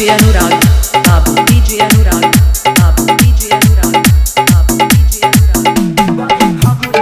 DJ Anurag, Babu DJ Anurag, Babu DJ Anurag, Babu DJ Anurag.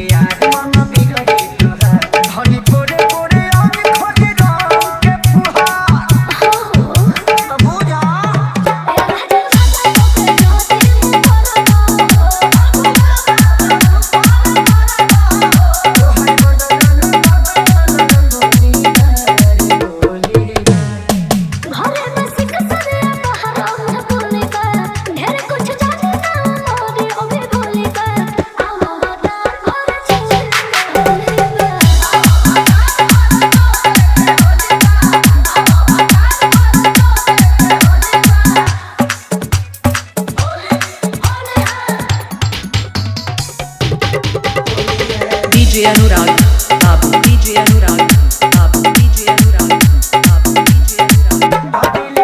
DJ Anurag, Babu DJ Anurag, Babu DJ Anurag, Babu DJ Anurag.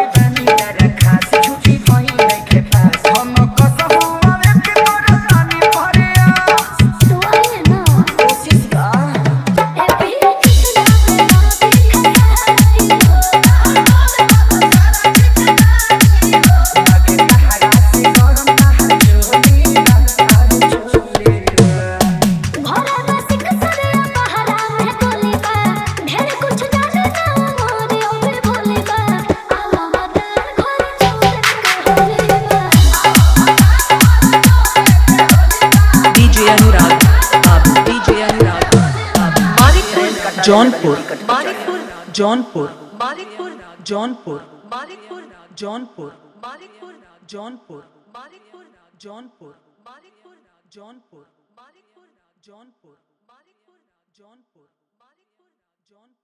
Jaunpur Jaunpur Jaunpur Jaunpur Jaunpur Jaunpur Jaunpur Jaunpur Jaunpur Jaunpur Jaunpur